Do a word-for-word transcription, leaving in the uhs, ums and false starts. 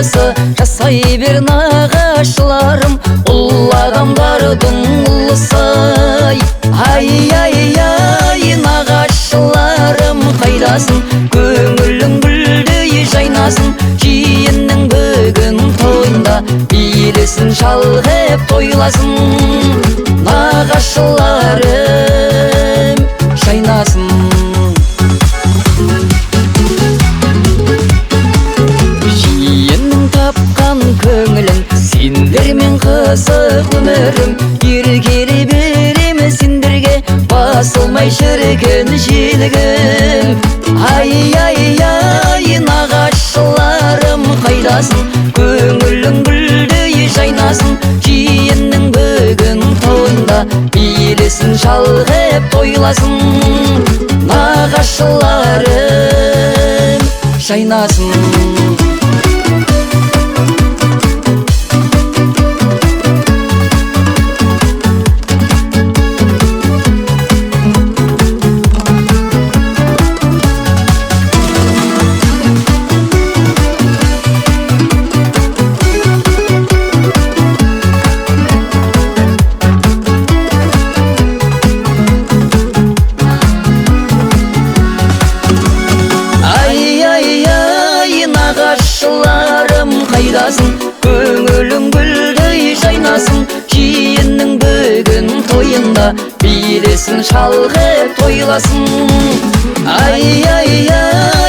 болмаса жасай бер нағашыларым, ұл адамдардың ұлысы-ай. Ай-ай-ай, нағашыларым қайдасың, көңілің гүлдей жайнасын. Жиеннің бүгін тойында билесін шалғып тойласын. Нағашыларым жайнасын. Жиеннің тапқан көңілін сендермен қызық өмірім, еркелей берем сендерге басылмай шіркін желігім. Ай-ай-ай, нағашыларым қайдасың, көңілің гүлдей жайнасын. Жиеннің бүгін тойында билесін шалғып тойласын. Нағашыларым жайнасын. Нағашыларым қайдасың, көңілің гүлдей жайнасын. Жиеннің бүгін тойында билесін шалғып тойласын. Ай-ай-ай,